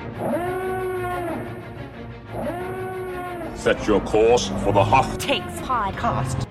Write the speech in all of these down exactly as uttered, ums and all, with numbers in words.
Set your course for the Hoth Takes podcast.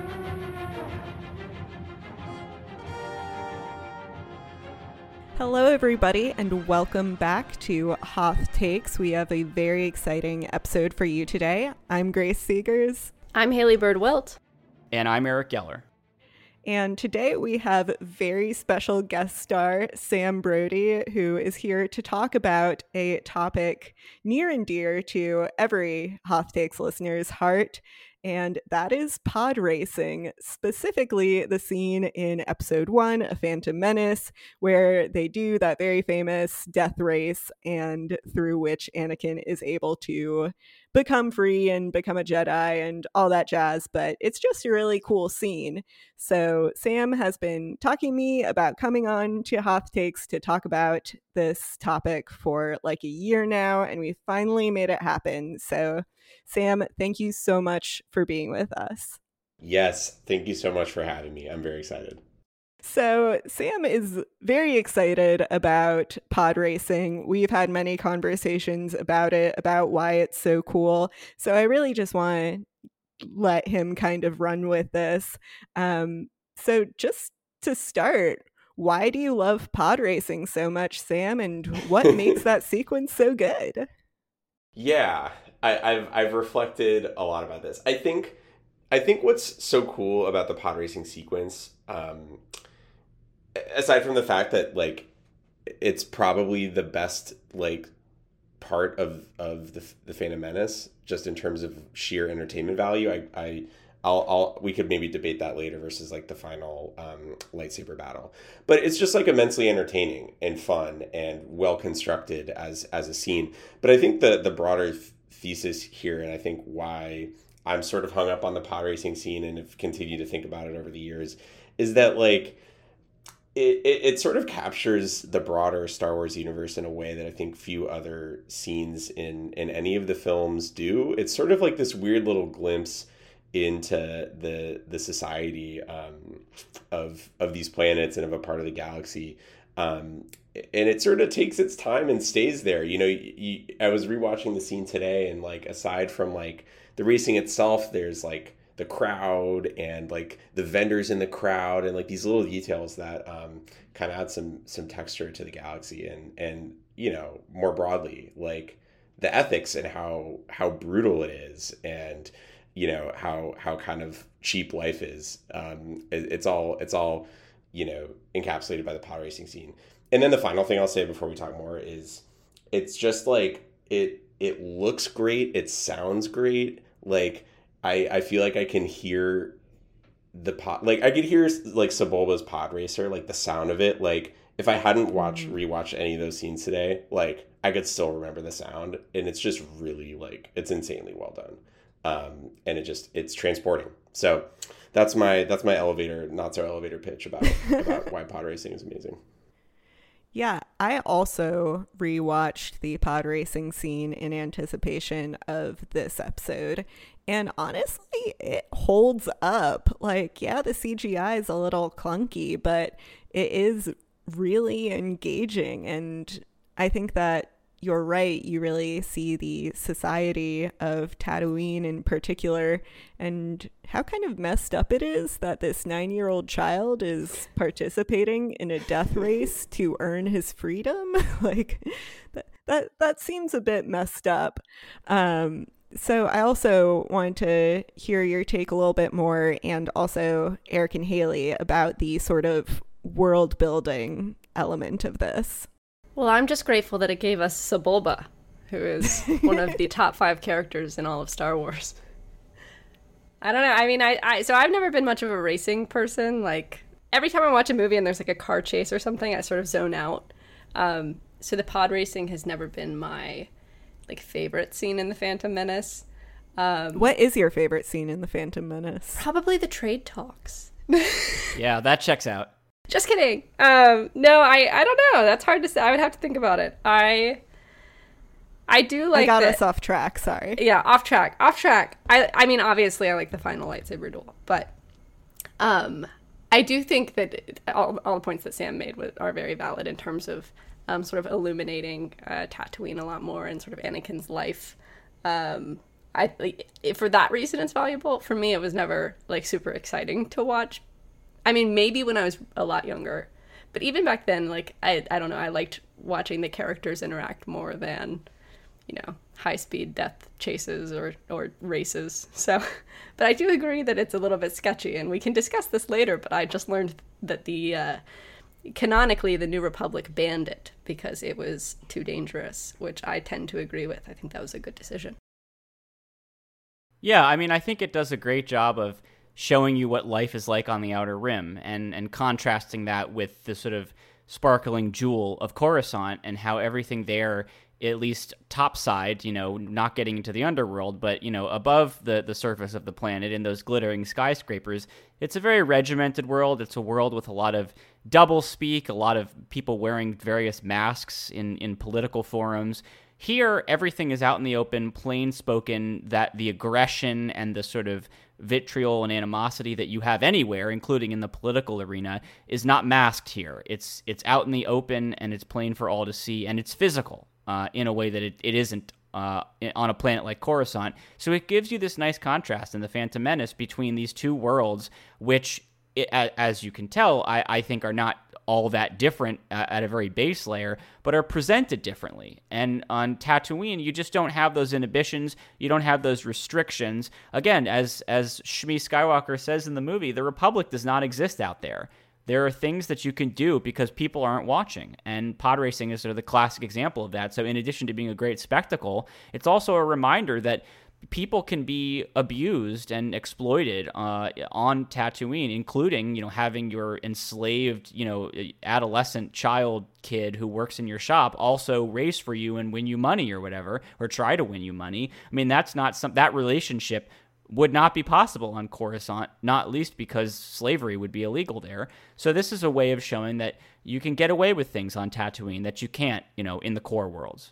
Hello, everybody, and welcome back to Hoth Takes. We have a very exciting episode for you today. I'm Grace Seegers. I'm Haley Bird-Wilt. And I'm Eric Geller. And today we have very special guest star, Sam Brody, who is here to talk about a topic near and dear to every Hoth Takes listener's heart, and that is pod racing, specifically the scene in episode one, A Phantom Menace, where they do that very famous death race and through which Anakin is able to become free and become a Jedi and all that jazz, but it's just a really cool scene. So Sam has been talking to me about coming on to Hoth Takes to talk about this topic for like a year now, and we finally made it happen. So Sam, thank you so much for being with us. Yes, thank you so much for having me. I'm very excited. So Sam is very excited about pod racing. We've had many conversations about it, about why it's so cool. So I really just want to let him kind of run with this. Um, so just to start, why do you love pod racing so much, Sam? And what makes that sequence so good? Yeah, I, I've I've reflected a lot about this. I think I think what's so cool about the pod racing sequence, um, aside from the fact that like it's probably the best like part of of the the Phantom Menace, just in terms of sheer entertainment value. I I I'll I'll we could maybe debate that later versus like the final um, lightsaber battle, but it's just like immensely entertaining and fun and well constructed as as a scene. But I think the the broader th- thesis here, and I think why I'm sort of hung up on the pod racing scene and have continued to think about it over the years, is that like it, it, it sort of captures the broader Star Wars universe in a way that I think few other scenes in, in any of the films do. It's sort of like this weird little glimpse into the the society um, of of these planets and of a part of the galaxy. Um, and it sort of takes its time and stays there. You know, you, you, I was rewatching the scene today, and like aside from like the racing itself, there's like the crowd and like the vendors in the crowd and like these little details that um, kind of add some some texture to the galaxy, and and you know, more broadly, like the ethics and how how brutal it is, and you know how how kind of cheap life is. Um, it, it's all it's all you know encapsulated by the pod racing scene. And then the final thing I'll say before we talk more is it's just like it it looks great, it sounds great. Like I, I feel like I can hear the pod, like I could hear like Sebulba's pod racer, like the sound of it. Like if I hadn't watched rewatched any of those scenes today, like I could still remember the sound, and it's just really like it's insanely well done. Um, and it just it's transporting. So that's my that's my elevator, not so elevator pitch about about why pod racing is amazing. Yeah, I also rewatched the pod racing scene in anticipation of this episode. And honestly, it holds up. Like, yeah, the C G I is a little clunky, but it is really engaging. And I think that you're right. You really see the society of Tatooine in particular, and how kind of messed up it is that this nine-year-old child is participating in a death race to earn his freedom. Like that, that, that seems a bit messed up. Um, so I also wanted to hear your take a little bit more, and also Eric and Haley, about the sort of world building element of this. Well, I'm just grateful that it gave us Sebulba, who is one of the top five characters in all of Star Wars. I don't know. I mean, I, I so I've never been much of a racing person. Like, every time I watch a movie and there's like a car chase or something, I sort of zone out. Um, so the pod racing has never been my like favorite scene in The Phantom Menace. Um, what is your favorite scene in The Phantom Menace? Probably the trade talks. Yeah, that checks out. Just kidding. Um, no, I, I don't know. That's hard to say. I would have to think about it. I I do like I got the, us off track, sorry. Yeah, off track. Off track. I I mean, obviously I like the final lightsaber duel, but um I do think that all, all the points that Sam made are very valid in terms of um, sort of illuminating uh, Tatooine a lot more and sort of Anakin's life. Um, I like, for that reason, it's valuable. For me, it was never like super exciting to watch. I mean, maybe when I was a lot younger, but even back then, like I, I don't know, I liked watching the characters interact more than, you know, high speed death chases or or races. So, but I do agree that it's a little bit sketchy, and we can discuss this later. But I just learned that the uh, canonically the New Republic banned it because it was too dangerous, which I tend to agree with. I think that was a good decision. Yeah, I mean, I think it does a great job of showing you what life is like on the Outer Rim and, and contrasting that with the sort of sparkling jewel of Coruscant and how everything there, at least topside, you know, not getting into the underworld, but, you know, above the, the surface of the planet in those glittering skyscrapers, it's a very regimented world. It's a world with a lot of double speak, a lot of people wearing various masks in, in political forums. Here, everything is out in the open, plain spoken, that the aggression and the sort of vitriol and animosity that you have anywhere, including in the political arena, is not masked here. It's it's out in the open, and it's plain for all to see, and it's physical uh, in a way that it, it isn't uh, on a planet like Coruscant. So it gives you this nice contrast in The Phantom Menace between these two worlds, which, it, as you can tell, I, I think are not all that different uh, at a very base layer, but are presented differently. And on Tatooine, you just don't have those inhibitions. You don't have those restrictions. Again, as as Shmi Skywalker says in the movie, the Republic does not exist out there. There are things that you can do because people aren't watching. And pod racing is sort of the classic example of that. So in addition to being a great spectacle, it's also a reminder that people can be abused and exploited uh, on Tatooine, including, you know, having your enslaved, you know, adolescent child kid who works in your shop also race for you and win you money or whatever, or try to win you money. I mean, that's not some, that relationship would not be possible on Coruscant, not least because slavery would be illegal there. So this is a way of showing that you can get away with things on Tatooine that you can't, you know, in the core worlds.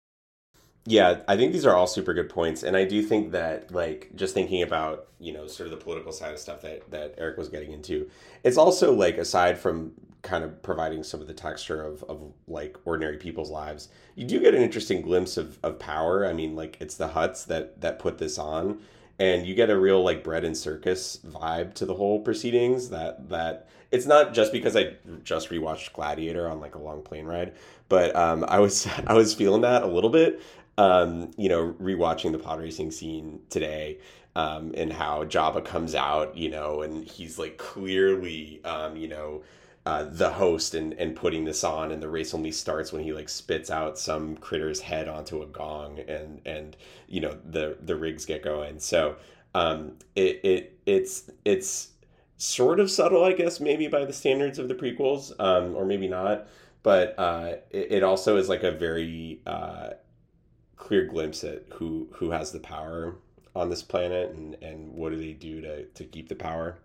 Yeah, I think these are all super good points. And I do think that, like, just thinking about, you know, sort of the political side of stuff that, that Eric was getting into, it's also, like, aside from kind of providing some of the texture of, of like, ordinary people's lives, you do get an interesting glimpse of, of power. I mean, like, it's the Hutts that, that put this on. And you get a real, like, bread and circus vibe to the whole proceedings that, that it's not just because I just rewatched Gladiator on, like, a long plane ride, but um, I was I was feeling that a little bit. Um, you know, rewatching the pod racing scene today, um, and how Jabba comes out, you know, and he's like clearly, um, you know, uh, the host and, and putting this on, and the race only starts when he like spits out some critter's head onto a gong, and, and, you know, the, the rigs get going. So, um, it, it, it's, it's sort of subtle, I guess, maybe by the standards of the prequels, um, or maybe not, but, uh, it, it also is like a very, uh, clear glimpse at who who has the power on this planet, and and what do they do to to keep the power.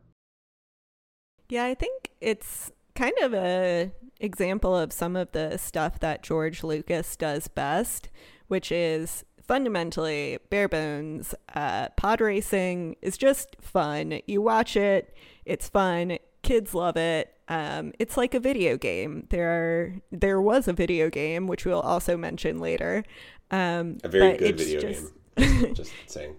Yeah, I think it's kind of a example of some of the stuff that George Lucas does best, which is fundamentally bare bones. Uh, pod racing is just fun. You watch it, it's fun. Kids love it. Um, it's like a video game. There are there was a video game, which we'll also mention later. Um, a very good video just, game. Just, just saying.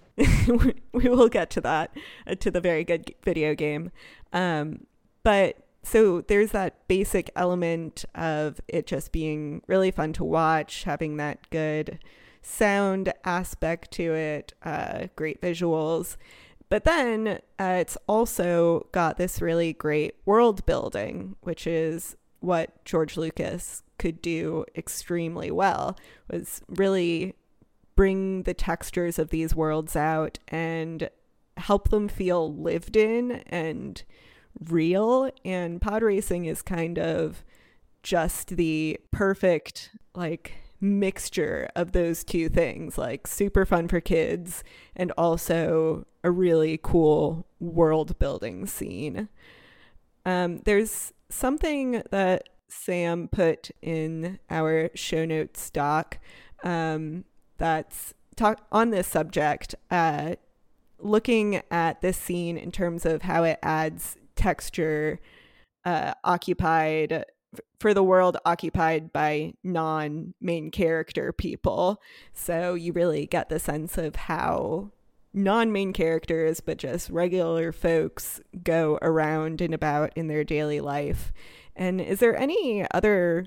We will get to that, uh, to the very good video game. Um, but so there's that basic element of it just being really fun to watch, having that good sound aspect to it, uh, great visuals. But then uh, it's also got this really great world building, which is what George Lucas could do extremely well, was really bring the textures of these worlds out and help them feel lived in and real. And pod racing is kind of just the perfect, like, mixture of those two things, like super fun for kids and also a really cool world building scene. Um, there's something that Sam put in our show notes doc um, that's talk on this subject, uh, looking at this scene in terms of how it adds texture, uh, occupied for the world occupied by non-main character people. So you really get the sense of how non-main characters, but just regular folks, go around and about in their daily life. And is there any other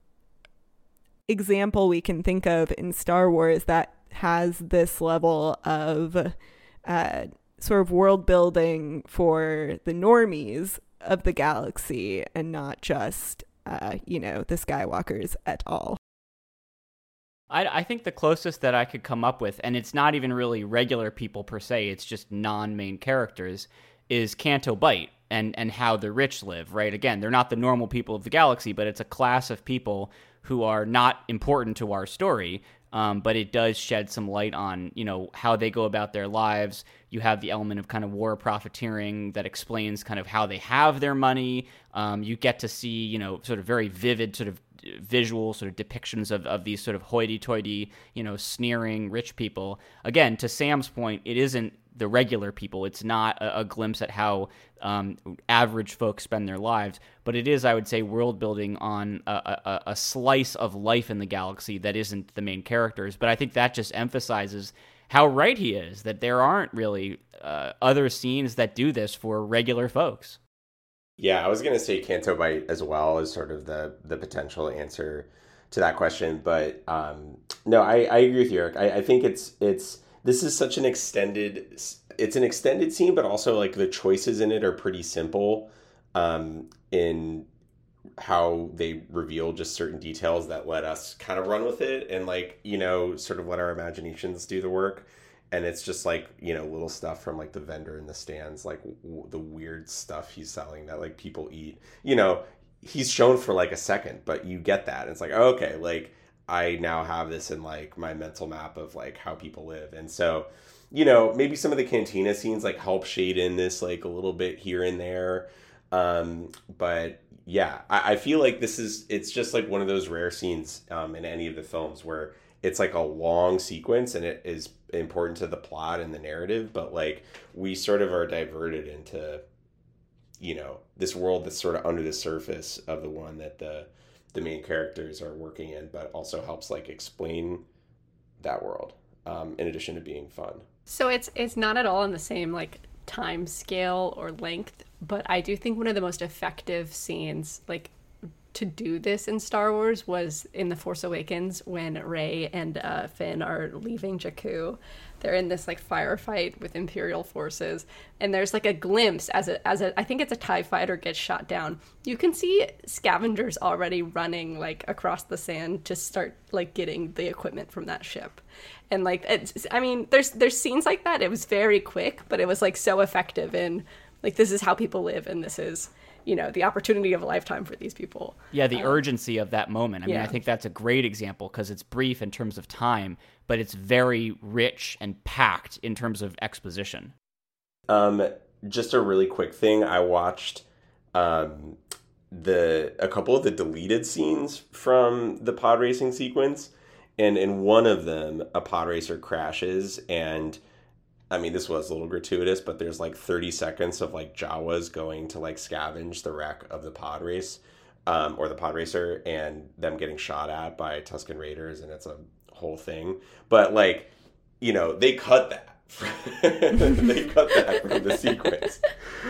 example we can think of in Star Wars that has this level of uh, sort of world building for the normies of the galaxy and not just, uh, you know, the Skywalkers et al.? I, I think the closest that I could come up with, and it's not even really regular people per se, it's just non-main characters, is Canto Bight and, and how the rich live, right? Again, they're not the normal people of the galaxy, but it's a class of people who are not important to our story, um, but it does shed some light on, you know, how they go about their lives. You have the element of kind of war profiteering that explains kind of how they have their money. Um, you get to see, you know, sort of very vivid sort of visual sort of depictions of, of these sort of hoity-toity, you know, sneering rich people. Again, to Sam's point, it isn't the regular people. It's not a, a glimpse at how um, average folks spend their lives, but it is, I would say, world building on a, a, a slice of life in the galaxy that isn't the main characters. But I think that just emphasizes how right he is, that there aren't really uh, other scenes that do this for regular folks. Yeah, I was going to say Canto Bight as well as sort of the the potential answer to that question. But um, no, I, I agree with you, Eric. I, I think it's it's this is such an extended it's an extended scene, but also like the choices in it are pretty simple um, in how they reveal just certain details that let us kind of run with it and like, you know, sort of let our imaginations do the work. And it's just like, you know, little stuff from like the vendor in the stands, like w- the weird stuff he's selling that like people eat. You know, he's shown for like a second, but you get that. And it's like, oh, okay, like I now have this in like my mental map of like how people live. And so, you know, maybe some of the cantina scenes like help shade in this like a little bit here and there. Um, but yeah, I, I feel like this is, it's just like one of those rare scenes um, in any of the films where it's like a long sequence and it is important to the plot and the narrative, but like we sort of are diverted into, you know, this world that's sort of under the surface of the one that the the main characters are working in, but also helps like explain that world um, in addition to being fun. So it's it's not at all in the same like time scale or length, but I do think one of the most effective scenes like to do this in Star Wars was in The Force Awakens when Rey and uh, Finn are leaving Jakku. They're in this like firefight with Imperial forces, and there's like a glimpse as a as a I think it's a TIE fighter gets shot down. You can see scavengers already running like across the sand to start like getting the equipment from that ship, and like it's I mean there's there's scenes like that. It was very quick, but it was like so effective in like this is how people live, and this is, you know, the opportunity of a lifetime for these people. Yeah, the um, urgency of that moment. I mean, yeah. I think that's a great example because it's brief in terms of time, but it's very rich and packed in terms of exposition. Um, just a really quick thing. I watched um, the a couple of the deleted scenes from the pod racing sequence, and in one of them, a pod racer crashes and I mean, this was a little gratuitous, but there's like thirty seconds of like Jawas going to like scavenge the wreck of the pod race um, or the pod racer and them getting shot at by Tusken Raiders. And it's a whole thing. But like, you know, they cut that. they cut that from the sequence.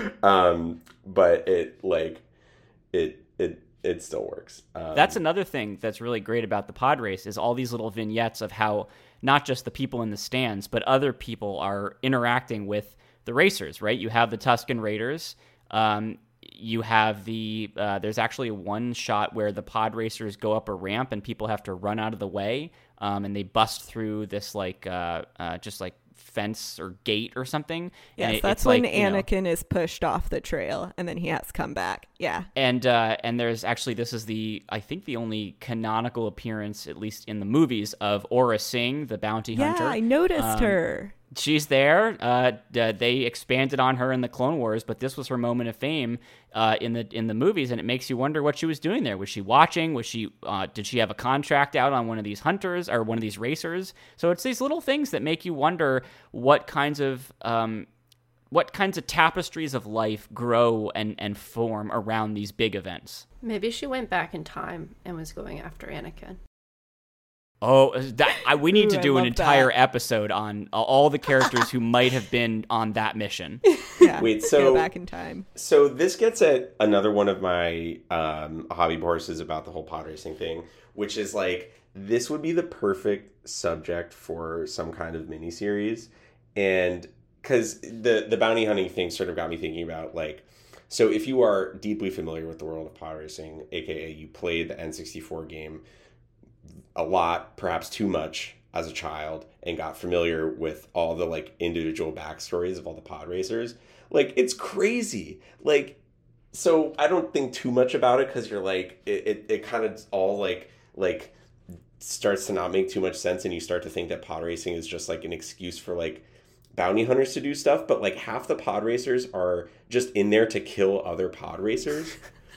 Um, but it like, it, it, it still works. Um, that's another thing that's really great about the pod race is all these little vignettes of how not just the people in the stands, but other people are interacting with the racers, right? You have the Tusken Raiders. Um, you have the, uh, there's actually one shot where the pod racers go up a ramp and people have to run out of the way. Um, and they bust through this like, uh, uh, just like fence or gate or something. Yes, it, that's when like, Anakin you know, is pushed off the trail and then he has to come back. Yeah. And uh, and there's actually, this is the, I think the only canonical appearance, at least in the movies, of Aura Singh, the bounty yeah, hunter. Yeah, I noticed um, her. She's there. Uh, they expanded on her in the Clone Wars, but this was her moment of fame uh, in the in the movies, and it makes you wonder what she was doing there. Was she watching? Was she? Uh, did she have a contract out on one of these hunters or one of these racers? So it's these little things that make you wonder what kinds of um, what kinds of tapestries of life grow and, and form around these big events. Maybe she went back in time and was going after Anakin. Oh, that, I, we need Ooh, to do I an love entire that. episode on uh, all the characters who might have been on that mission. Yeah, Wait, go so- back in time. So this gets at another one of my um, hobby horses about the whole pod racing thing, which is like, this would be the perfect subject for some kind of miniseries. And because the, the bounty hunting thing sort of got me thinking about, like, so if you are deeply familiar with the world of pod racing, aka you played the N sixty-four game a lot, perhaps too much as a child, and got familiar with all the like individual backstories of all the pod racers, like, it's crazy. Like, so I don't think too much about it, because you're like, it, it, it kind of all like like starts to not make too much sense, and you start to think that pod racing is just like an excuse for like bounty hunters to do stuff. But like half the pod racers are just in there to kill other pod racers.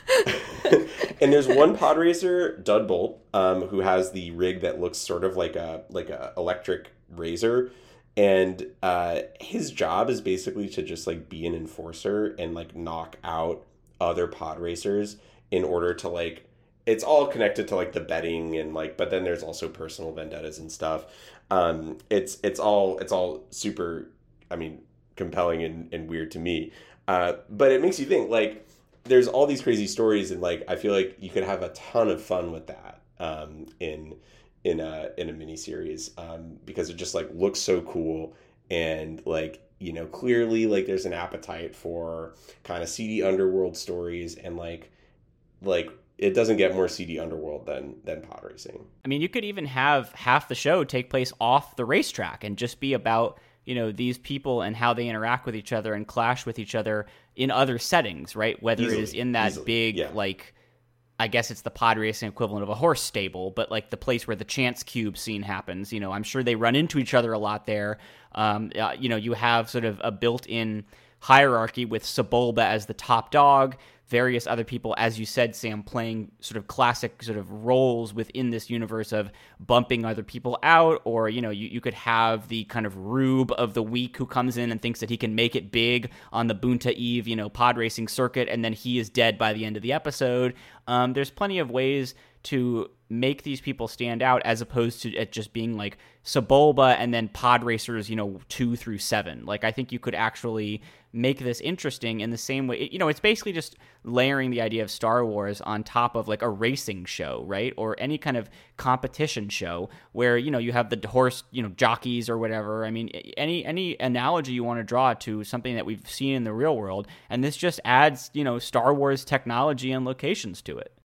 And there's one pod racer, Dudbolt, um, who has the rig that looks sort of like a like a electric razor, and uh, his job is basically to just like be an enforcer and like knock out other pod racers in order to like, it's all connected to like the betting and like, but then there's also personal vendettas and stuff. Um, it's it's all it's all super, I mean, compelling and, and weird to me, uh, but it makes you think like. There's all these crazy stories, and like I feel like you could have a ton of fun with that um, in in a in a miniseries um, because it just like looks so cool, and like, you know, clearly like there's an appetite for kind of seedy underworld stories, and like like it doesn't get more seedy underworld than than pod racing. I mean, you could even have half the show take place off the racetrack and just be about, you know, these people and how they interact with each other and clash with each other in other settings, right? Whether Easily, it is in that easily, big, yeah. like, I guess it's the pod racing equivalent of a horse stable, but like the place where the chance cube scene happens, you know, I'm sure they run into each other a lot there. Um, uh, you know, you have sort of a built-in hierarchy with Sebulba as the top dog, various other people, as you said, Sam, playing sort of classic sort of roles within this universe of bumping other people out, or, you know, you, you could have the kind of rube of the week who comes in and thinks that he can make it big on the Boonta Eve, you know, pod racing circuit, and then he is dead by the end of the episode. Um, there's plenty of ways to make these people stand out, as opposed to it just being like Sebulba and then pod racers, you know, two through seven. Like, I think you could actually make this interesting in the same way. You know, it's basically just layering the idea of Star Wars on top of like a racing show, right? Or any kind of competition show where, you know, you have the horse, you know, jockeys or whatever. I mean, any any analogy you want to draw to something that we've seen in the real world, and this just adds, you know, Star Wars technology and locations to it.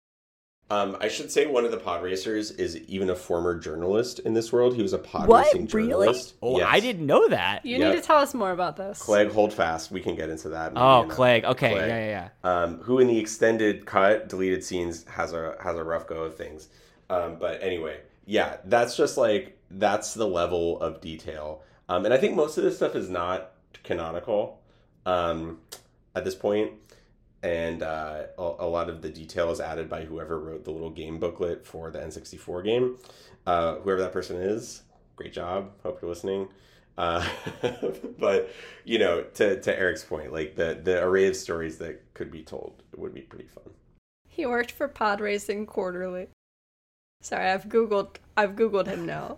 Um, I should say one of the pod racers is even a former journalist in this world. He was a pod What? racing Really? journalist. Oh, Yes. I didn't know that. You Yep. need to tell us more about this. Clegg, hold fast. We can get into that. maybe Oh, in a- Clegg. Okay, Clegg. yeah, yeah, yeah. Um, who in the extended cut, deleted scenes has a has a rough go of things. Um, but anyway, yeah, that's just like, that's the level of detail. Um, and I think most of this stuff is not canonical um, at this point. And uh, a, a lot of the detail is added by whoever wrote the little game booklet for the N sixty-four game. Uh, whoever that person is, great job. Hope you're listening. Uh, but, you know, to, to Eric's point, like the, the array of stories that could be told would be pretty fun. He worked for Pod Racing Quarterly. Sorry, I've googled. I've googled him now.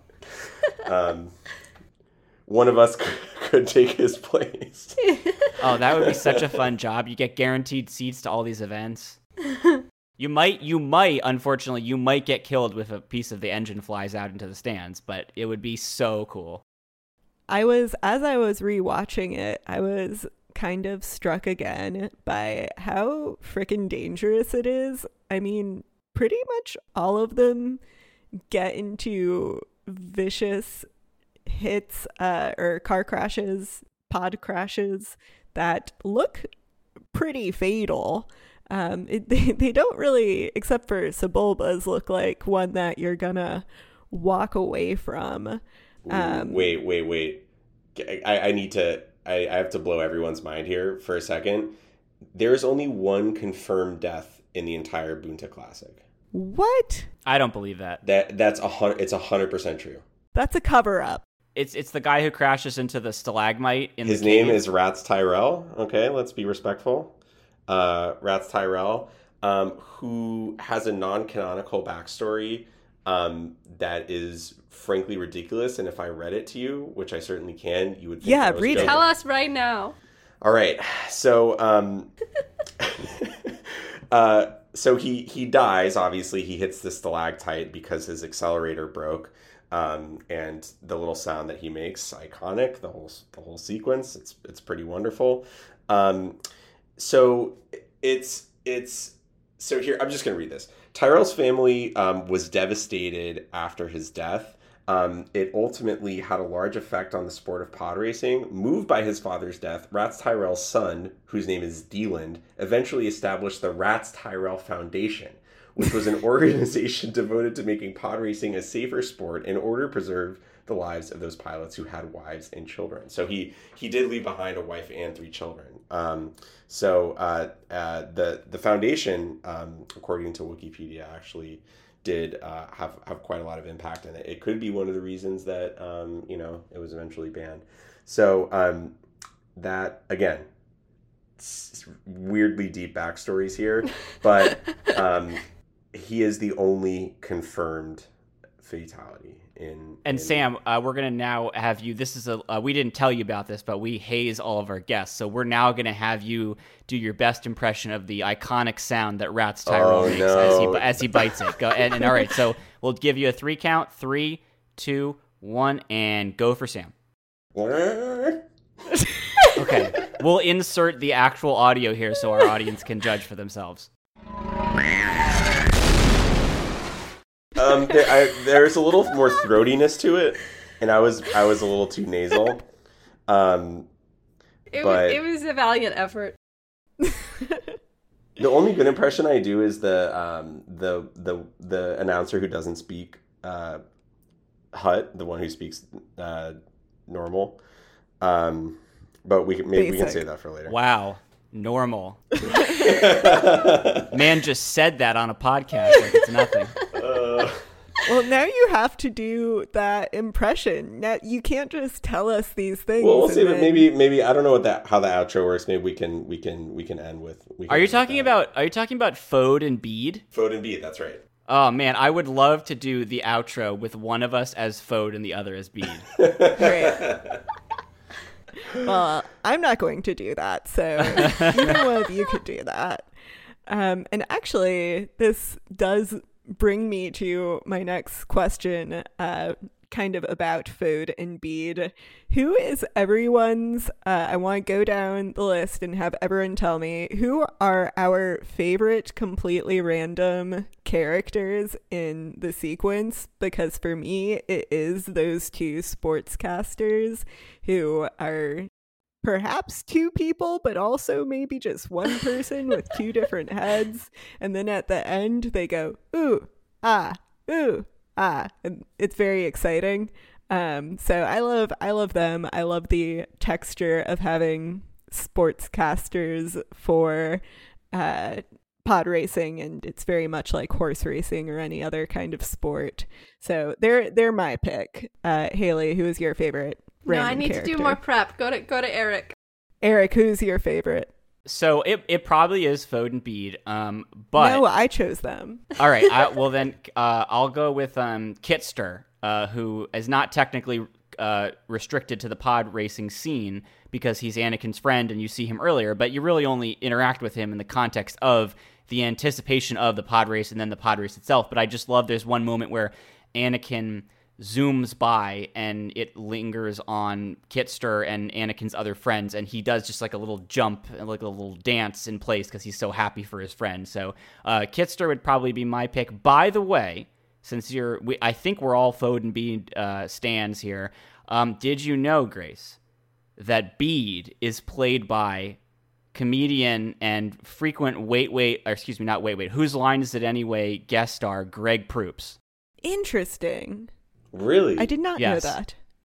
Um, one of us could, could take his place. Oh, that would be such a fun job. You get guaranteed seats to all these events. You might, you might, unfortunately, you might get killed if a piece of the engine flies out into the stands, but it would be so cool. I was, as I was rewatching it, I was kind of struck again by how freaking dangerous it is. I mean, pretty much all of them get into vicious hits uh, or car crashes, pod crashes that look pretty fatal. Um, it, they, they don't really, except for Sebulba's, look like one that you're gonna walk away from. Um, wait, wait, wait. I, I need to, I, I have to blow everyone's mind here for a second. There's only one confirmed death in the entire Boonta Classic. What? I don't believe that. That That's a hundred, it's a hundred percent true. That's a cover up. It's it's the guy who crashes into the stalagmite in His the name cave. is Rats Tyrell. Okay, let's be respectful. Uh, Rats Tyrell, um, who has a non-canonical backstory um, that is frankly ridiculous. And if I read it to you, which I certainly can, you would think Yeah, I was read it. joking. Tell us right now. All right. So, um, uh, so he he dies. Obviously, he hits the stalactite because his accelerator broke. Um, and the little sound that he makes, iconic. The whole the whole sequence, it's it's pretty wonderful. Um, so it's it's so here. I'm just gonna read this. Tyrell's family um, was devastated after his death. Um, it ultimately had a large effect on the sport of pod racing. Moved by his father's death, Rats Tyrell's son, whose name is Deland, eventually established the Rats Tyrell Foundation, which was an organization devoted to making pod racing a safer sport in order to preserve the lives of those pilots who had wives and children. So he he did leave behind a wife and three children. Um, so uh, uh, the the foundation, um, according to Wikipedia, actually did uh, have have quite a lot of impact in it. It could be one of the reasons that um, you know it was eventually banned. So um, that again, s- weirdly deep backstories here, but um, he is the only confirmed fatality in. And in... Sam, uh, we're gonna now have you. This is a uh, we didn't tell you about this, but we haze all of our guests. So we're now gonna have you do your best impression of the iconic sound that Rats Tyrell Oh, makes no. as he as he bites it. Go and, and all right. So we'll give you a three count: three, two, one, and go for Sam. Okay, we'll insert the actual audio here so our audience can judge for themselves. Um, there, I, there's a little more throatiness to it, and I was I was a little too nasal. Um, It, But- was, it was a valiant effort. the only good impression I do is the um, the the the announcer who doesn't speak uh, Hut, the one who speaks uh, normal. Um, but we can, maybe we can Basic. save that for later. Wow, normal. Man just said that on a podcast like it's nothing. Uh, Well, now you have to do that impression. Now you can't just tell us these things. well, we'll and save it. then- Maybe maybe I don't know what that how the outro works. Maybe we can we can we can end with. We can Are you end with talking that. about Are you talking about Fode and Bede? Fode and Bede? That's right. Oh man, I would love to do the outro with one of us as Fode and the other as Bede. Great. Well, I'm not going to do that, so either one of you could do that. Um, and actually, this does bring me to my next question, uh, kind of about Fode and Bede. Who is everyone's, uh, I want to go down the list and have everyone tell me, who are our favorite completely random characters in the sequence? Because for me, it is those two sportscasters who are perhaps two people, but also maybe just one person with two different heads. And then at the end, they go, ooh, ah, ooh, ah. And it's very exciting. Um, so I love, I love them. I love the texture of having sportscasters for uh, pod racing, and it's very much like horse racing or any other kind of sport. So they're they're my pick. Uh, Haley, who is your favorite? No, I random need character? to do more prep. Go to go to Eric. Eric, who's your favorite? So it it probably is Fode and Bede. Um, but No, I chose them. all right, I, well then uh, I'll go with um Kitster, uh, who is not technically uh, restricted to the pod racing scene because he's Anakin's friend and you see him earlier, but you really only interact with him in the context of the anticipation of the pod race and then the pod race itself. But I just love there's one moment where Anakin zooms by and it lingers on Kitster and Anakin's other friends, and he does just like a little jump and like a little dance in place because he's so happy for his friend. So uh, Kitster would probably be my pick. By the way, since you're, we, I think we're all Fode and Bede uh, stands here. Um, did you know, Grace, that Bede is played by comedian and frequent Wait Wait, or excuse me, not Wait Wait, Whose Line Is It Anyway guest star Greg Proops? Interesting. Really? I did not Yes. know that.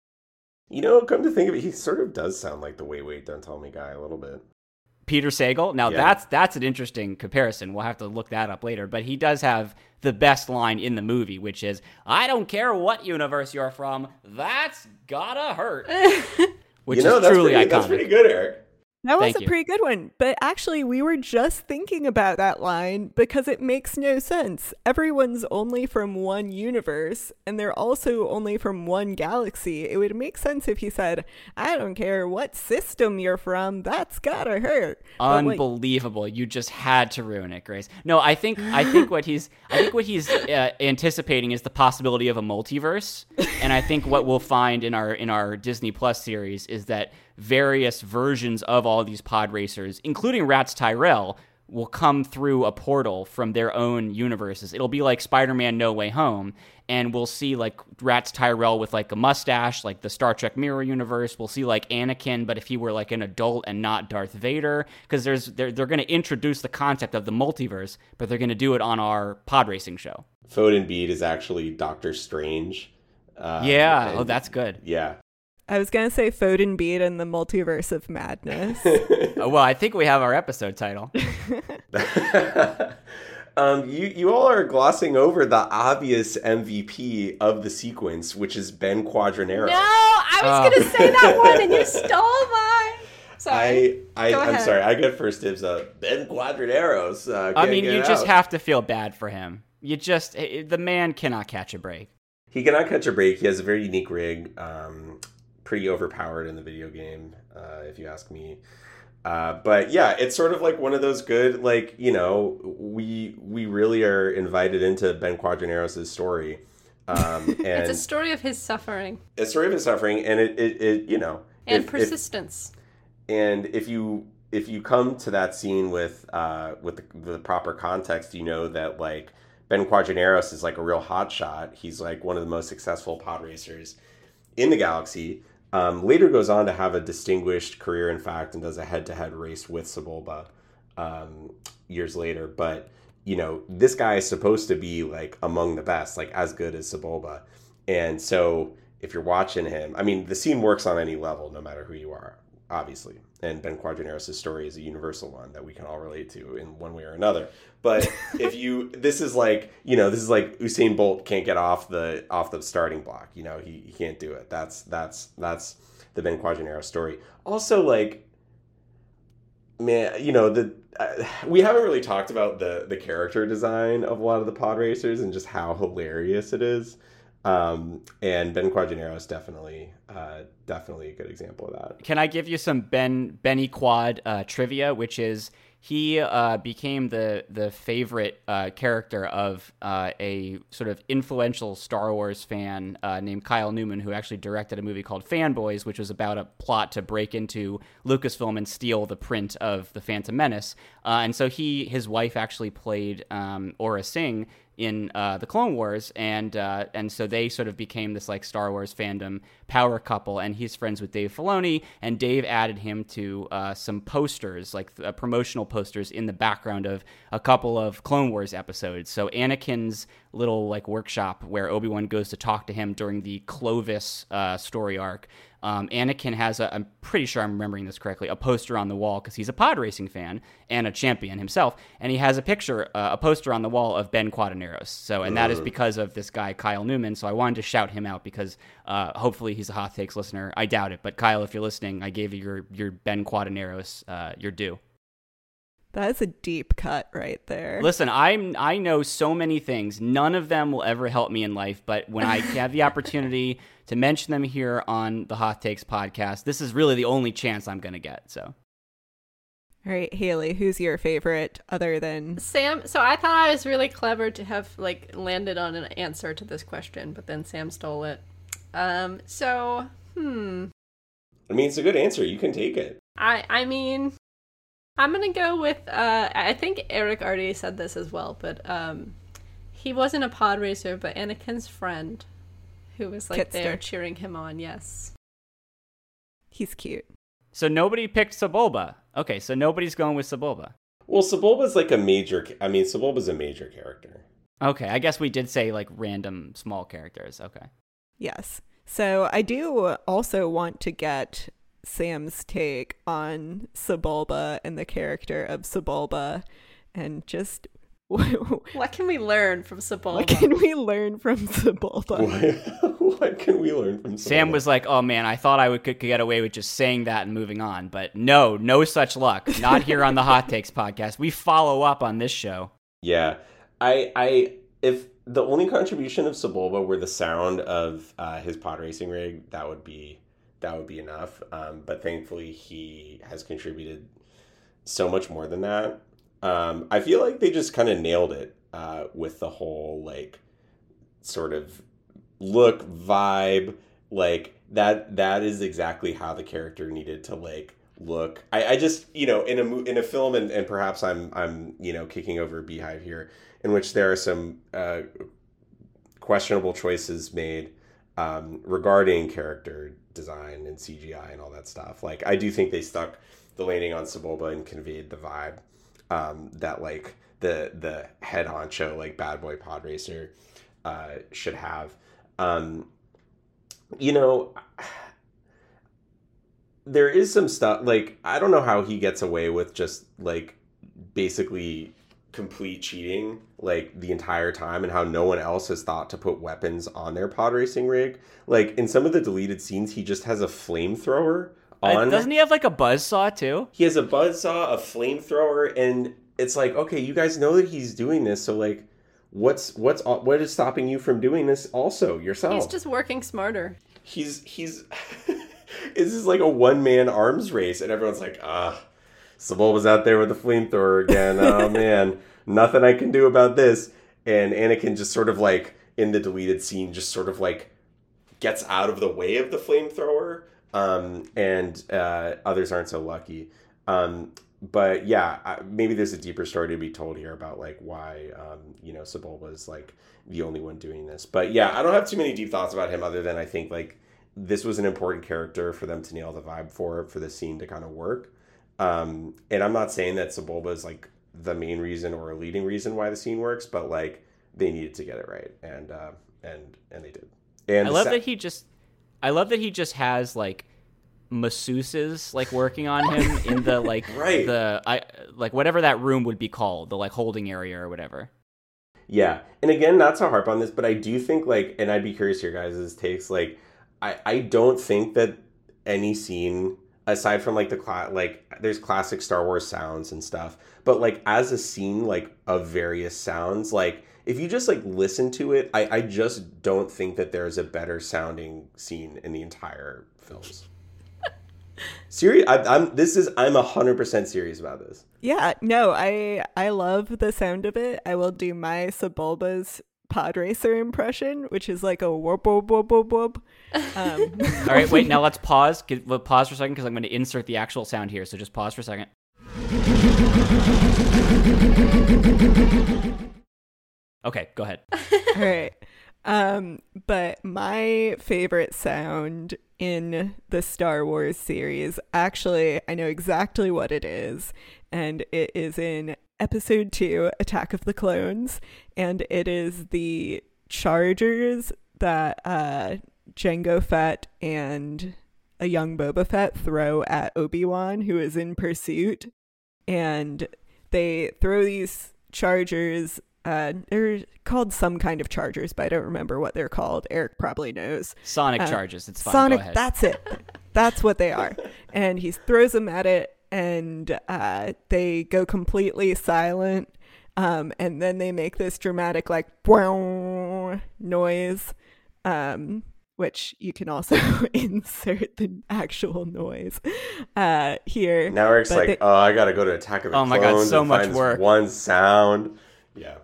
You know, come to think of it, he sort of does sound like the Wait Wait Don't Tell Me guy a little bit. Peter Sagal. Now Yeah. that's that's an interesting comparison. We'll have to look that up later. But he does have the best line in the movie, which is, "I don't care what universe you're from, that's gotta hurt." Which you know, is that's truly pretty, iconic. That's pretty good, Eric. That was Thank a you. pretty good one. But actually, we were just thinking about that line because it makes no sense. Everyone's only from one universe, and they're also only from one galaxy. It would make sense if he said, "I don't care what system you're from, that's gotta hurt." But, like, Unbelievable! You just had to ruin it, Grace. No, I think I think what he's I think what he's uh, anticipating is the possibility of a multiverse, and I think what we'll find in our in our Disney Plus series is that various versions of all these pod racers, including Rats Tyrell, will come through a portal from their own universes. It'll be like Spider-Man No Way Home, and we'll see like Rats Tyrell with like a mustache, like the Star Trek Mirror universe. We'll see like Anakin, but if he were like an adult and not Darth Vader, because there's they're they're going to introduce the concept of the multiverse, but they're going to do it on our pod racing show. Foden Beat is actually Doctor Strange. Uh, Yeah. and- Oh, that's good. Yeah. I was going to say Foden Beat and the Multiverse of Madness. Oh, well, I think we have our episode title. um, you you all are glossing over the obvious M V P of the sequence, which is Ben Quadranero. No, I was Oh. gonna say that one, and you stole mine. Sorry. I, I Go I'm ahead. sorry. I get first dibs on Ben Quadraneros. Uh, I can't mean, get you just out. have to feel bad for him. You just eh, the man cannot catch a break. He cannot catch a break. He has a very unique rig. Um, pretty overpowered in the video game, uh, if you ask me. Uh, but yeah, it's sort of like one of those good, like, you know, we we really are invited into Ben Quadraneros' story. Um, and It's a story of his suffering a story of his suffering, and it, it, it you know, and if- if- persistence. and if you if you come to that scene with uh, with the, the proper context, you know that like Ben Quadraneros is like a real hotshot. He's like one of the most successful pod racers in the galaxy. Um, later goes on to have a distinguished career, in fact, and does a head-to-head race with Sebulba um, years later. But, you know, this guy is supposed to be, like, among the best, like, as good as Sebulba. And so if you're watching him, I mean, the scene works on any level, no matter who you are, obviously. And Ben Quadraneros' story is a universal one that we can all relate to in one way or another. But if you, this is like, you know, this is like Usain Bolt can't get off the off the starting block. You know, he, he can't do it. That's that's that's the Ben Quadraneros story. Also, like, man, you know, the uh, we haven't really talked about the the character design of a lot of the pod racers and just how hilarious it is. Um, and Ben Quadraneros definitely, uh, definitely a good example of that. Can I give you some Ben Benny Quad uh, trivia, which is he uh, became the the favorite uh, character of uh, a sort of influential Star Wars fan uh, named Kyle Newman, who actually directed a movie called Fanboys, which was about a plot to break into Lucasfilm and steal the print of The Phantom Menace. Uh, and so he, his wife actually played um, Aura Singh in uh, the Clone Wars, and uh, and so they sort of became this like Star Wars fandom power couple, and he's friends with Dave Filoni, and Dave added him to uh, some posters, like uh, promotional posters in the background of a couple of Clone Wars episodes. So Anakin's little like workshop where Obi-Wan goes to talk to him during the Clovis uh, story arc. Um, Anakin has, a, I'm pretty sure I'm remembering this correctly, a poster on the wall because he's a pod racing fan and a champion himself, and he has a picture, uh, a poster on the wall of Ben Quadraneros. So, and that is because of this guy Kyle Newman. So I wanted to shout him out because uh, hopefully he's a Hot Takes listener. I doubt it, but Kyle, if you're listening, I gave you your your Ben Quadraneros uh, your due. That is a deep cut right there. Listen, I'm I know so many things. None of them will ever help me in life, but when I have the opportunity to mention them here on the Hot Takes podcast, this is really the only chance I'm going to get. So, All right, Haley, who's your favorite other than Sam, so I thought I was really clever to have like landed on an answer to this question, but then Sam stole it. Um, so, hmm. I mean, it's a good answer. You can take it. I I mean, I'm gonna go with. Uh, I think Eric already said this as well, but um, he wasn't a pod racer, but Anakin's friend, who was like there Kitster. cheering him on. Yes. he's cute? so nobody picked Sebulba. Okay, so nobody's going with Sebulba. Well, Sebulba's like a major. I mean, Sebulba's a major character. Okay, I guess we did say like random small characters. Okay. Yes. So I do also want to get Sam's take on Sebulba and the character of Sebulba, and just What can we learn from Sebulba? What can we learn from Sebulba? What, what can we learn from Sebulba? Sam was like, oh man, I thought I would could get away with just saying that and moving on. But no, no such luck. Not here on the Hot Takes podcast. We follow up on this show. Yeah. I, I, if the only contribution of Sebulba were the sound of uh, his pod racing rig, that would be, that would be enough. Um, but thankfully he has contributed so much more than that. Um, I feel like they just kind of nailed it uh, with the whole, like, sort of look, vibe, like, that that is exactly how the character needed to, like, look. I, I just, you know, in a in a film, and, and perhaps I'm, I'm, you know, kicking over a beehive here, in which there are some uh, questionable choices made um, regarding character design and C G I and all that stuff. Like, I do think they stuck the landing on Sebulba and conveyed the vibe um, that, like, the the head honcho, like, bad boy pod racer uh, should have. Um, you know, there is some stuff, like, I don't know how he gets away with just, like, basically complete cheating, like, the entire time, and how no one else has thought to put weapons on their pod racing rig. Like, in some of the deleted scenes, he just has a flamethrower on. Uh, doesn't he have like a buzzsaw too? He has a buzzsaw, a flamethrower, and it's like, okay, you guys know that he's doing this, so, like, what's what's what is stopping you from doing this also yourself? He's just working smarter. He's he's this is like a one man arms race, and everyone's like, ah, Sebulba's out there with the flamethrower again. Oh man, nothing I can do about this. And Anakin just sort of, like, in the deleted scene, just sort of, like, gets out of the way of the flamethrower. Um, and uh, others aren't so lucky. Um, but yeah, I, maybe there's a deeper story to be told here about, like, why, um, you know, Sebulba is, like, the only one doing this. But yeah, I don't have too many deep thoughts about him, other than I think, like, this was an important character for them to nail the vibe for, for the scene to kind of work. Um, and I'm not saying that Sebulba is, like, the main reason or a leading reason why the scene works, but, like, they needed to get it right. And, uh, and, and they did. And I love sa- that he just, I love that he just has, like, masseuses, like, working on him in the, like, right. the, I, like, whatever that room would be called, the, like, holding area or whatever. Yeah. And again, not to harp on this, but I do think, like, and I'd be curious your guys' takes, like, I, I don't think that any scene, aside from, like, the, cla- like, there's classic Star Wars sounds and stuff, but, like, as a scene, like, of various sounds, like, if you just, like, listen to it, I, I just don't think that there's a better sounding scene in the entire films. Serious, I, I'm. This is. I'm a hundred percent serious about this. Yeah, no, I I love the sound of it. I will do my Sebulba's pod racer impression, which is like a whoop whoop whoop whoop whoop. Um. All right, wait. Now let's pause. Give, we'll pause for a second because I'm going to insert the actual sound here. So just pause for a second. Okay, go ahead. All right. Um, but my favorite sound in the Star Wars series, actually, I know exactly what it is, and it is in Episode two, Attack of the Clones, and it is the chargers that uh, Jango Fett and a young Boba Fett throw at Obi-Wan, who is in pursuit, and they throw these chargers. Uh, they're called some kind of chargers, but I don't remember what they're called. Eric probably knows. Sonic uh, charges. It's fine. Sonic, Go ahead. that's it. That's what they are. And he throws them at it, and uh, they go completely silent. Um, and then they make this dramatic, like, noise, um, which you can also insert the actual noise uh, here. Now Eric's But like, they- oh, I gotta go to Attack of the Oh my Clones God, so and much find this work. one sound. Yeah.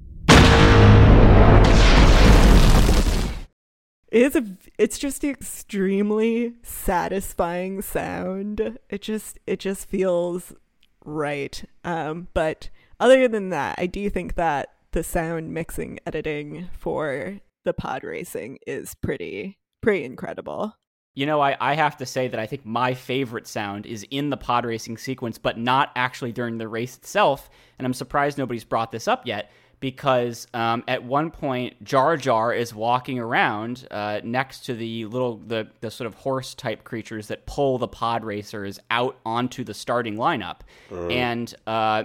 It is a, it's just an extremely satisfying sound. It just it just feels right. Um, but other than that, I do think that the sound mixing editing for the pod racing is pretty pretty incredible. You know, I, I have to say that I think my favorite sound is in the pod racing sequence, but not actually during the race itself. And I'm surprised nobody's brought this up yet, because um, at one point, Jar Jar is walking around uh, next to the little, the, the sort of horse-type creatures that pull the pod racers out onto the starting lineup. Mm. And uh,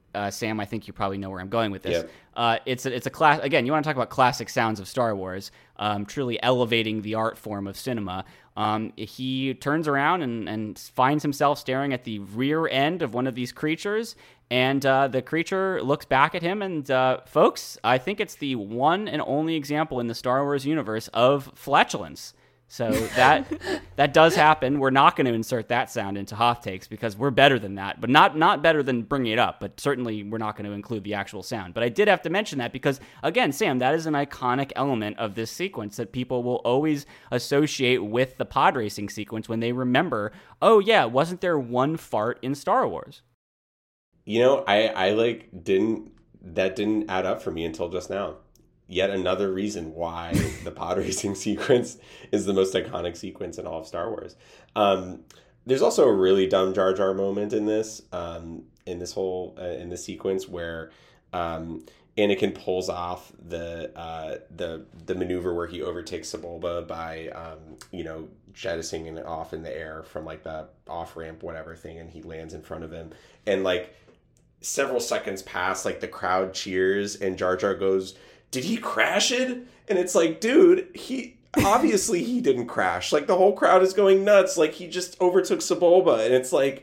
uh, Sam, I think you probably know where I'm going with this. Yep. Uh, it's a, it's a class. Again, you want to talk about classic sounds of Star Wars, um, truly elevating the art form of cinema. Um, he turns around and, and finds himself staring at the rear end of one of these creatures, and uh, the creature looks back at him. And uh, folks, I think it's the one and only example in the Star Wars universe of flatulence. So that that does happen. We're not going to insert that sound into Hoth Takes because we're better than that, but not not better than bringing it up. But certainly we're not going to include the actual sound. But I did have to mention that because, again, Sam, that is an iconic element of this sequence that people will always associate with the pod racing sequence when they remember, oh yeah, wasn't there one fart in Star Wars? You know, I I like didn't that didn't add up for me until just now. Yet another reason why the pod racing sequence is the most iconic sequence in all of Star Wars. Um, there's also a really dumb Jar Jar moment in this, um, in this whole uh, in this sequence where um, Anakin pulls off the uh, the the maneuver where he overtakes Sebulba by um, you know jettisoning it off in the air from like the off ramp whatever thing, and he lands in front of him, and like several seconds pass, like the crowd cheers, and Jar Jar goes, did he crash it? And it's like, dude, he obviously he didn't crash. Like the whole crowd is going nuts. Like he just overtook Sebulba, and it's like,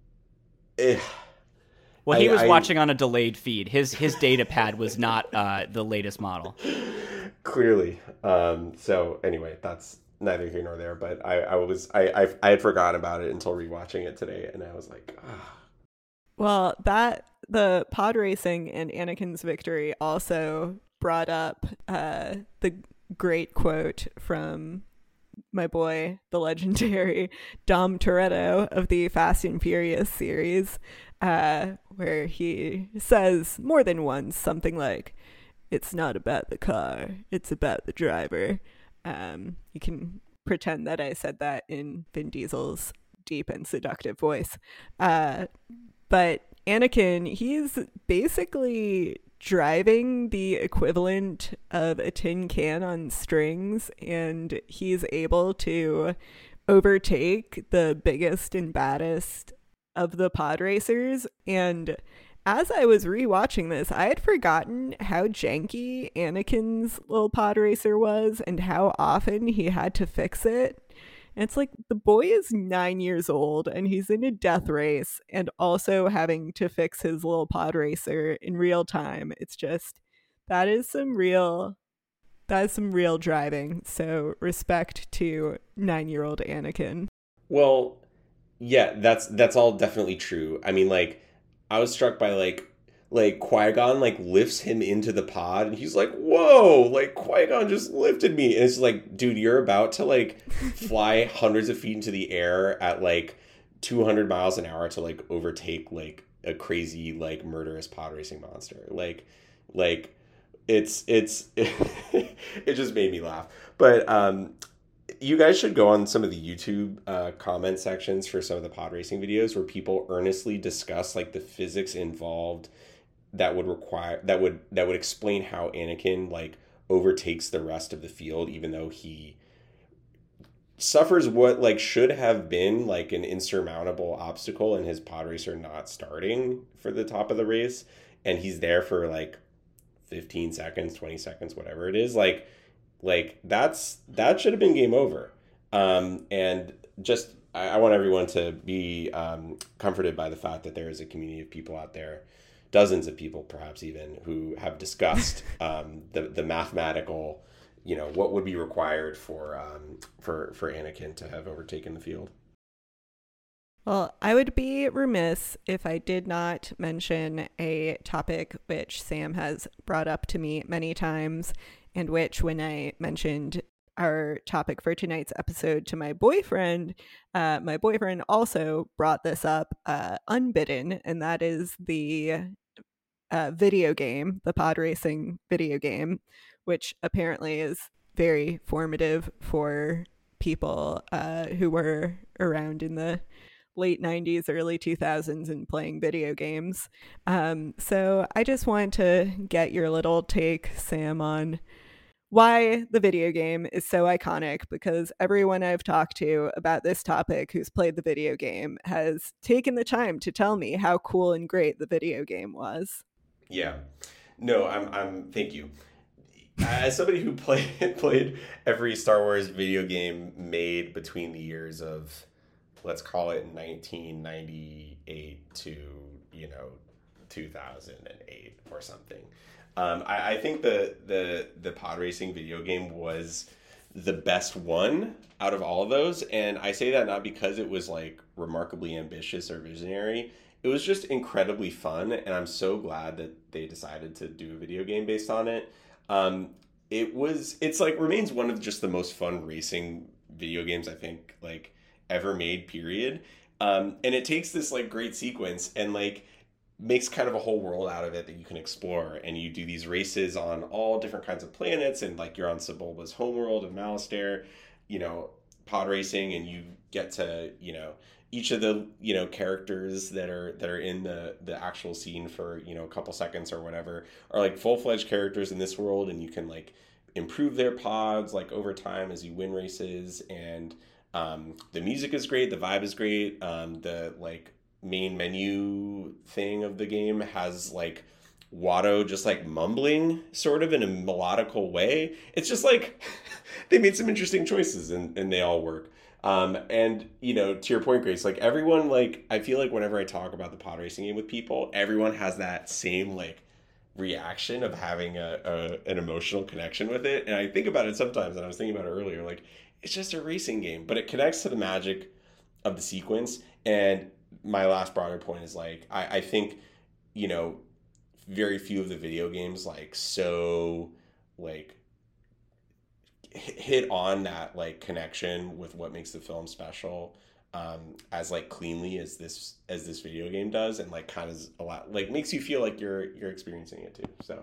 eh. Well, he I, was I, watching on a delayed feed. His his data pad was not uh, the latest model. Clearly. Um, so anyway, that's neither here nor there. But I, I was I, I I had forgotten about it until rewatching it today, and I was like, ah. Well, that the pod racing and Anakin's victory also brought up uh, the great quote from my boy, the legendary Dom Toretto of the Fast and Furious series, uh, where he says more than once something like, it's not about the car, it's about the driver. Um, you can pretend that I said that in Vin Diesel's deep and seductive voice. Uh, but Anakin, he's basically driving the equivalent of a tin can on strings, and he's able to overtake the biggest and baddest of the pod racers. And as I was rewatching this, I had forgotten how janky Anakin's little pod racer was and how often he had to fix it. And it's like the boy is nine years old and he's in a death race and also having to fix his little pod racer in real time. It's just, that is some real, that is some real driving. So respect to nine-year-old Anakin. Well, yeah, that's that's all definitely true. I mean, like, I was struck by like like Qui-Gon like lifts him into the pod and he's like, whoa, like Qui-Gon just lifted me. And it's like, dude, you're about to like fly hundreds of feet into the air at like two hundred miles an hour to like overtake like a crazy like murderous pod racing monster. Like, like it's, it's, it just made me laugh. But um, you guys should go on some of the YouTube uh, comment sections for some of the pod racing videos where people earnestly discuss like the physics involved that would require that would that would explain how Anakin like overtakes the rest of the field, even though he suffers what like should have been like an insurmountable obstacle in his pod racer not starting for the top of the race, and he's there for like fifteen seconds, twenty seconds, whatever it is. Like like that's that should have been game over. Um, and just I, I want everyone to be um, comforted by the fact that there is a community of people out there, dozens of people perhaps even, who have discussed um, the the mathematical, you know, what would be required for um, for for Anakin to have overtaken the field. Well, I would be remiss if I did not mention a topic which Sam has brought up to me many times, and which, when I mentioned our topic for tonight's episode to my boyfriend, uh, my boyfriend also brought this up uh, unbidden, and that is the uh, video game, the pod racing video game, which apparently is very formative for people uh, who were around in the late nineties, early two thousands and playing video games. Um, so I just wanted to get your little take, Sam, on why the video game is so iconic, because everyone I've talked to about this topic who's played the video game has taken the time to tell me how cool and great the video game was. Yeah. No, I'm I'm thank you. As somebody who played played every Star Wars video game made between the years of, let's call it nineteen ninety-eight to, you know, two thousand eight or something. Um, I, I think the, the the pod racing video game was the best one out of all of those. And I say that not because it was like remarkably ambitious or visionary. It was just incredibly fun. And I'm so glad that they decided to do a video game based on it. Um, it was, it's like remains one of just the most fun racing video games I think like ever made, period. Um, and it takes this like great sequence and like makes kind of a whole world out of it that you can explore. And you do these races on all different kinds of planets, and like you're on Sebulba's homeworld of Malastare, you know, pod racing, and you get to, you know, each of the, you know, characters that are that are in the the actual scene for, you know, a couple seconds or whatever are like full-fledged characters in this world, and you can like improve their pods like over time as you win races. And um the music is great, the vibe is great. Um the like main menu thing of the game has like Watto just like mumbling sort of in a melodical way. It's just like they made some interesting choices, and, and they all work. Um, and, you know, to your point, Grace, like everyone, like, I feel like whenever I talk about the pod racing game with people, everyone has that same, like, reaction of having a, a an emotional connection with it. And I think about it sometimes, and I was thinking about it earlier, like, it's just a racing game, but it connects to the magic of the sequence. And my last broader point is, like, I, I think, you know, very few of the video games, like, so, like, hit on that like connection with what makes the film special um as like cleanly as this as this video game does, and like kind of a lot like makes you feel like you're you're experiencing it too. So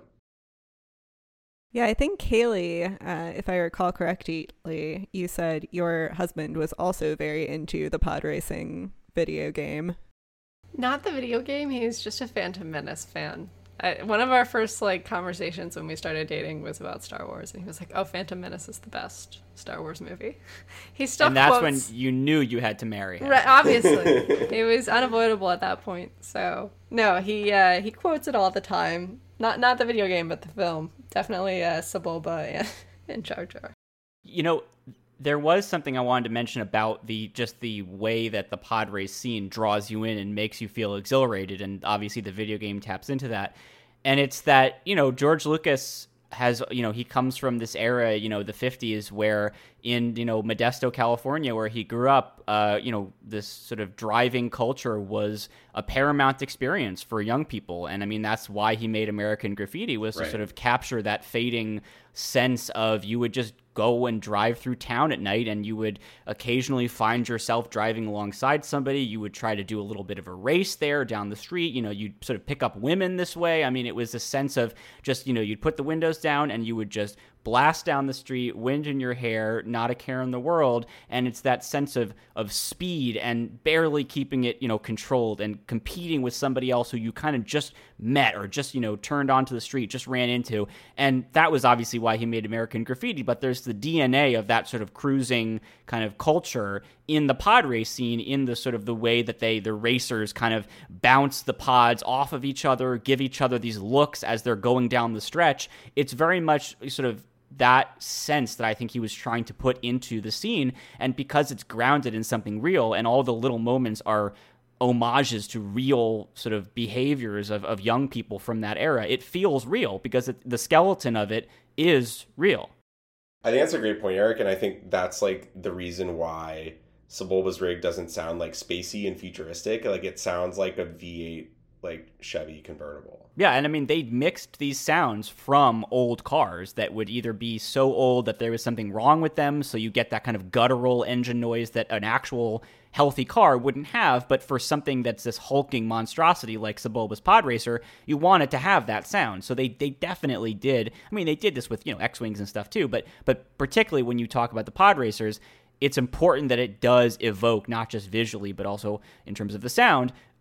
yeah, I think Haley, uh, if I recall correctly, you said your husband was also very into the pod racing video game. Not the video game, he's just a Phantom Menace fan. I, one of our first like conversations when we started dating was about Star Wars, and he was like, "Oh, Phantom Menace is the best Star Wars movie." He still and that's quotes, when you knew you had to marry him. Right, obviously, it was unavoidable at that point. So no, he uh, he quotes it all the time. Not not the video game, but the film. Definitely uh, Sebulba and, and Jar Jar. You know, there was something I wanted to mention about the just the way that the pod race scene draws you in and makes you feel exhilarated, and obviously the video game taps into that. And it's that, you know, George Lucas has, you know, he comes from this era, you know, the fifties, where in, you know, Modesto, California, where he grew up, uh, you know, this sort of driving culture was a paramount experience for young people. And I mean, that's why he made American Graffiti, was right. to sort of capture that fading sense of you would just go and drive through town at night, and you would occasionally find yourself driving alongside somebody. You would try to do a little bit of a race there down the street. You know, you'd sort of pick up women this way. I mean, it was a sense of just, you know, you'd put the windows down and you would just blast down the street, wind in your hair, not a care in the world. And it's that sense of of speed and barely keeping it, you know, controlled, and competing with somebody else who you kind of just met or just, you know, turned onto the street, just ran into. And that was obviously why he made American Graffiti. But there's the D N A of that sort of cruising kind of culture in the pod race scene, in the sort of the way that they, the racers kind of bounce the pods off of each other, give each other these looks as they're going down the stretch. It's very much sort of that sense that I think he was trying to put into the scene. And because it's grounded in something real, and all the little moments are homages to real sort of behaviors of, of young people from that era, it feels real because it, the skeleton of it is real. I think that's a great point, Eric, and I think that's like the reason why Sebulba's rig doesn't sound like spacey and futuristic. Like it sounds like a V eight like Chevy convertible. Yeah, and I mean, they mixed these sounds from old cars that would either be so old that there was something wrong with them, so you get that kind of guttural engine noise that an actual healthy car wouldn't have, but for something that's this hulking monstrosity like Sebulba's Pod Racer, you want it to have that sound. So they they definitely did. I mean, they did this with, you know, X-Wings and stuff too, but but particularly when you talk about the Pod Racers, it's important that it does evoke, not just visually, but also in terms of the sound,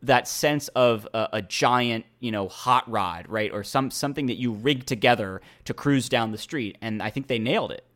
that sense of a, a giant, you know, hot rod, right? Or some something that you rig together to cruise down the street. And I think they nailed it.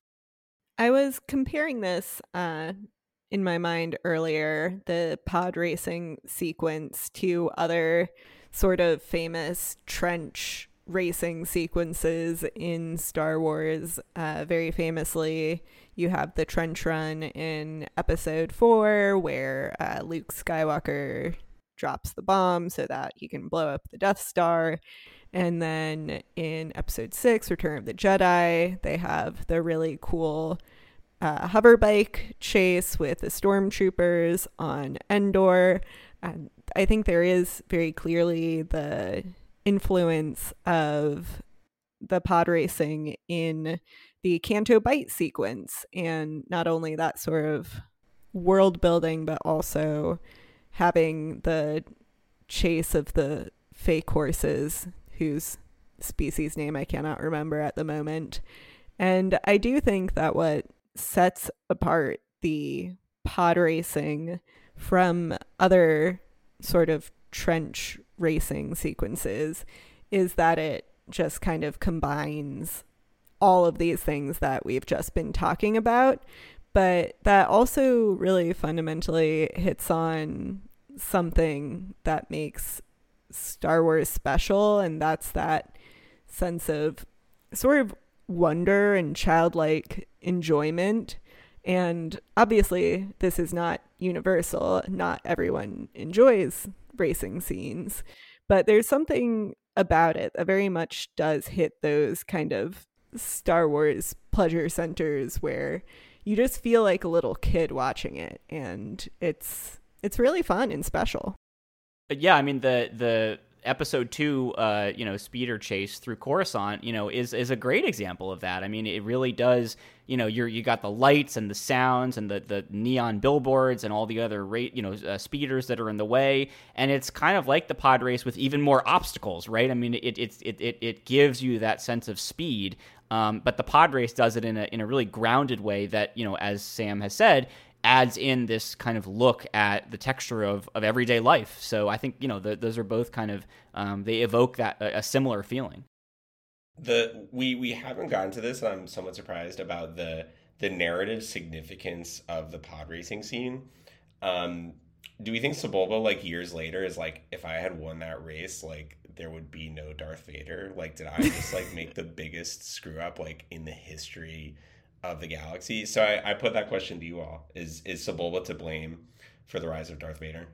I was comparing this uh, in my mind earlier, the pod racing sequence, to other sort of famous trench racing sequences in Star Wars. Uh, very famously, you have the trench run in episode four where uh, Luke Skywalker drops the bomb so that he can blow up the Death Star. And then in episode six, Return of the Jedi, they have the really cool uh, hover bike chase with the stormtroopers on Endor. And I think there is very clearly the influence of the pod racing in the Canto Bight sequence, and not only that sort of world building, but also having the chase of the fake horses whose species name I cannot remember at the moment. And I do think that what sets apart the pod racing from other sort of trench racing sequences is that it just kind of combines all of these things that we've just been talking about, but that also really fundamentally hits on something that makes Star Wars special, and that's that sense of sort of wonder and childlike enjoyment. And obviously this is not universal. Not everyone enjoys racing scenes, but there's something about it that very much does hit those kind of Star Wars pleasure centers where you just feel like a little kid watching it, and it's it's really fun and special. Yeah, I mean the the episode two, uh, you know, speeder chase through Coruscant, you know, is is a great example of that. I mean, it really does. You know, you're you got the lights and the sounds and the, the neon billboards and all the other rate, you know, uh, speeders that are in the way, and it's kind of like the pod race with even more obstacles, right? I mean, it it it it, it gives you that sense of speed, um, but the pod race does it in a in a really grounded way that, you know, as Sam has said, adds in this kind of look at the texture of, of everyday life. So I think, you know, the, those are both kind of, um, they evoke that a, a similar feeling. The we we haven't gotten to this, and I'm somewhat surprised about the the narrative significance of the pod racing scene. Um, do we think Sebulba, like years later, is like, if I had won that race, like there would be no Darth Vader? Like, did I just like make the biggest screw up like in the history of the galaxy? So I, I put that question to you all: Is is Sebulba to blame for the rise of Darth Vader?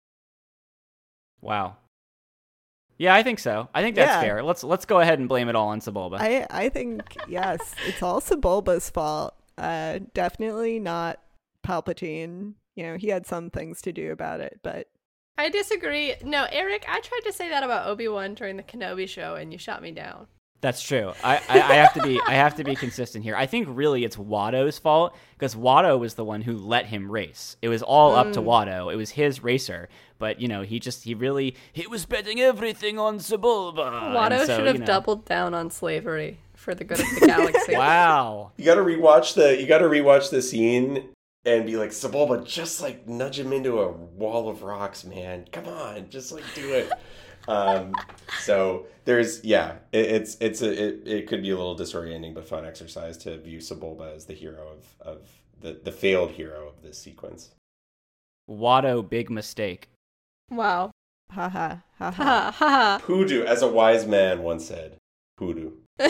Wow. Yeah, I think so. I think that's Yeah. fair. Let's let's go ahead and blame it all on Sebulba. I, I think, yes, it's all Sebulba's fault. Uh, definitely not Palpatine. You know, he had some things to do about it, but... I disagree. No, Eric, I tried to say that about Obi-Wan during the Kenobi show, and you shot me down. That's true. I, I, I have to be I have to be consistent here. I think really it's Watto's fault, because Watto was the one who let him race. It was all mm. up to Watto. It was his racer. But, you know, he just, he really, he was betting everything on Sebulba. Watto so, should have you know. doubled down on slavery for the good of the galaxy. Wow. You got to rewatch the you got to rewatch the scene and be like, Sebulba, just like nudge him into a wall of rocks, man. Come on, just like do it. um, so there's yeah, it, it's it's a it, it could be a little disorienting but fun exercise to view Sebulba as the hero of of the the failed hero of this sequence. Watto, big mistake. Wow. Ha ha ha ha. Ha ha. Hoodoo, as a wise man once said. Hoodoo. All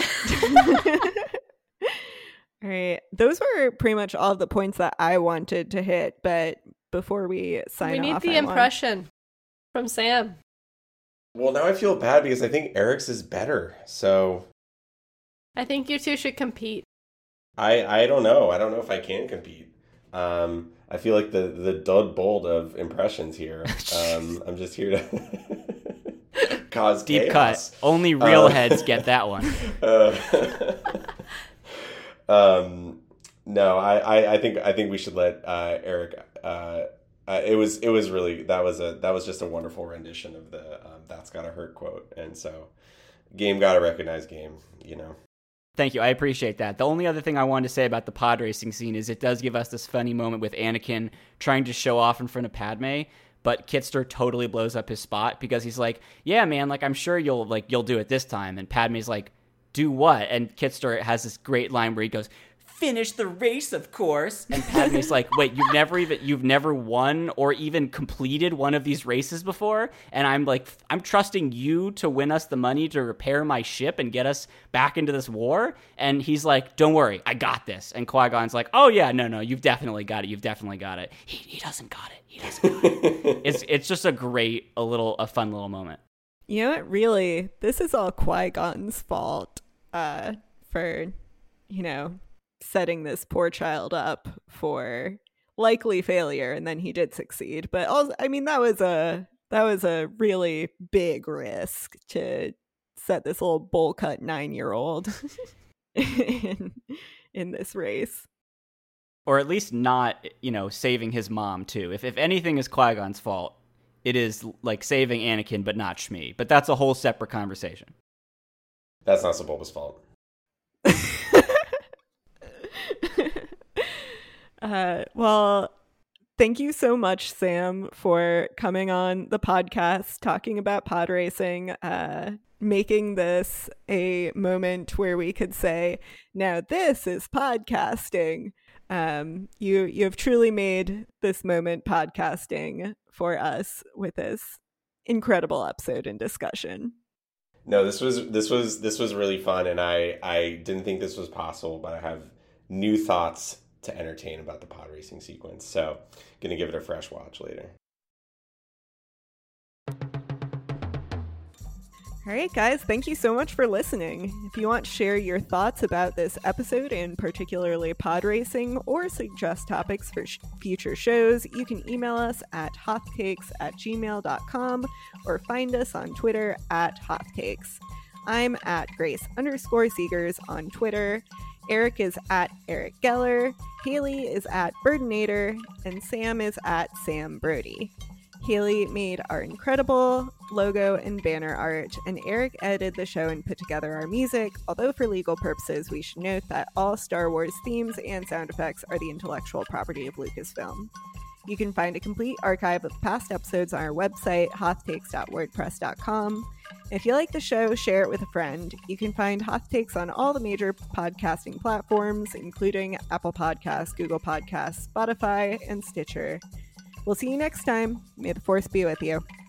right. Those were pretty much all the points that I wanted to hit, but before we sign we need off, the I want- impression from Sam. Well, now I feel bad because I think Eric's is better. So I think you two should compete. I I don't know. I don't know if I can compete. Um, I feel like the the Dud Bold of impressions here. Um, I'm just here to cause Deep chaos. cut. Only real Uh, heads get that one. Uh, um, no, I, I, I think I think we should let uh, Eric. Uh, uh, it was it was really that was a that was just a wonderful rendition of the um, "That's Gotta Hurt" quote, and so game gotta recognize game. You know. Thank you. I appreciate that. The only other thing I wanted to say about the pod racing scene is it does give us this funny moment with Anakin trying to show off in front of Padme. but Kitster totally blows up his spot because he's like, yeah, man, like, I'm sure you'll like you'll do it this time. And Padme's like, do what? And Kitster has this great line where he goes, finish the race, of course. And Padme's like, wait, you've never even you've never won or even completed one of these races before? And I'm like, I'm trusting you to win us the money to repair my ship and get us back into this war. And he's like, don't worry, I got this. And Qui-Gon's like, oh yeah, no, no, you've definitely got it. You've definitely got it. He he doesn't got it. He doesn't got it. It's it's just a great, a little, a fun little moment. You know what? Really, this is all Qui-Gon's fault uh, for, you know, setting this poor child up for likely failure, and then he did succeed. But also, I mean, that was a that was a really big risk to set this little bowl cut nine year old in in this race, or at least not, you know, saving his mom too. If if anything is Qui-Gon's fault, it is like saving Anakin, but not Shmi. But that's a whole separate conversation. That's not Sebulba's fault. Uh, well, thank you so much, Sam, for coming on the podcast, talking about pod racing, uh, making this a moment where we could say, now this is podcasting. Um, you, you have truly made this moment podcasting for us with this incredible episode and discussion. No, this was this was this was really fun, and I I didn't think this was possible, but I have new thoughts to entertain about the pod racing sequence, so gonna give it a fresh watch later. All right, guys, thank you so much for listening. If you want to share your thoughts about this episode, and particularly pod racing, or suggest topics for sh- future shows, you can email us at hothcakes at gmail dot com or find us on Twitter at hothcakes. I'm at Grace underscore Seegers on Twitter. Eric is at Eric Geller, Haley is at Burdenator, and Sam is at Sam Brody. Haley made our incredible logo and banner art, and Eric edited the show and put together our music, although for legal purposes we should note that all Star Wars themes and sound effects are the intellectual property of Lucasfilm. You can find a complete archive of past episodes on our website, hothtakes dot wordpress dot com. If you like the show, share it with a friend. You can find Hoth Takes on all the major podcasting platforms, including Apple Podcasts, Google Podcasts, Spotify, and Stitcher. We'll see you next time. May the Force be with you.